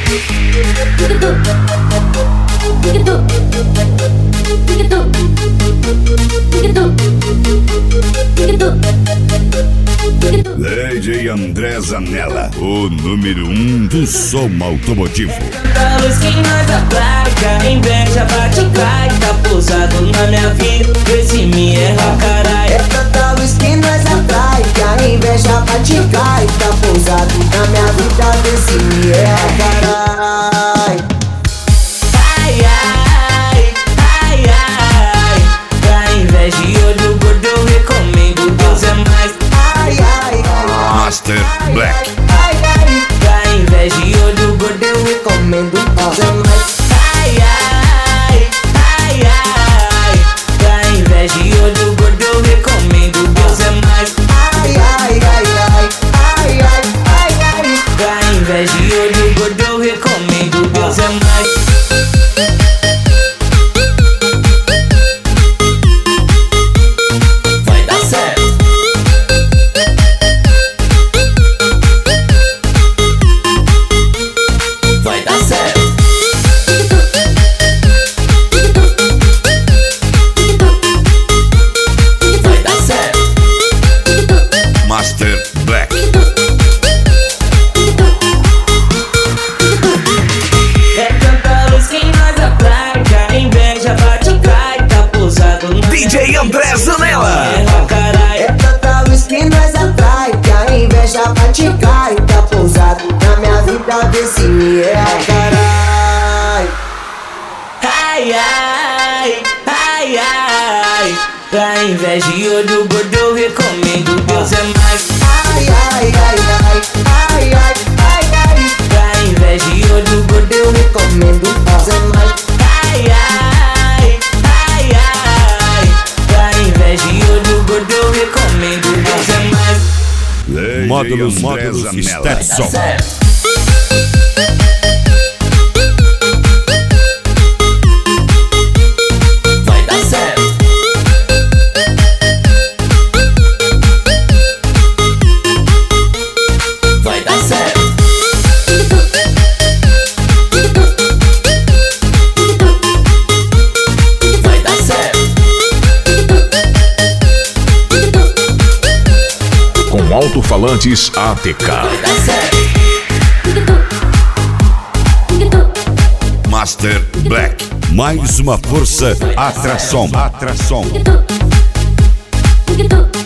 DJ André Zanella, o número 1 do som automotivo. Tanta luz que nós aplaca, inveja bate e cai, tá pousado na minha vida, vê se me erra, carai. É tanta luz que nós atrai, que a inveja bate e cai, tá pousado na minha vida, vê se me erra, carai. Ai, ai, ai, ai, pra inveja e olho gordo eu recomendo, Deus é mais. Ai, ai, ai, Master Black. ai, ai, Pra inveja e olho gordo eu recomendo, Deus é mais. ai, ai, ai, ai, pra inveja e olho gordo eu recomendo, Deus é mais. Ai, ai, ai, ai, ai, ai, ai, ai. Pra inveja e olho gordo eu recomendo, Deus é mais. Vai dar certo. Vai dar certo. Vai dar certo. Master Black. É tanta luz que nós atrai, que a inveja bate e cai, tá pousado na DJ André Zanella. erra, carai. É tanta luz que nós atrai, que a inveja bate e cai, tá pousado na minha vida, vê se me erra, carai. Ai, ai, ai, ai, pra inveja e olho gordo eu recomendo, Deus é mais. Ai, ai, ai, ai, ai, ai, ai, ai. Pra inveja e olho gordo eu Recomendo, Deus é mais. ai, ai, ai, ai, pra inveja e olho gordo eu recomendo, Deus é mais. DJ Módulos André Zanella. Stetson. Certo. Vai dar certo. Vai dar certo. Vai dar certo. Com alto-falantes ATK. Vai dar certo. Master Black. Mais uma força, atração. Atração. Get up.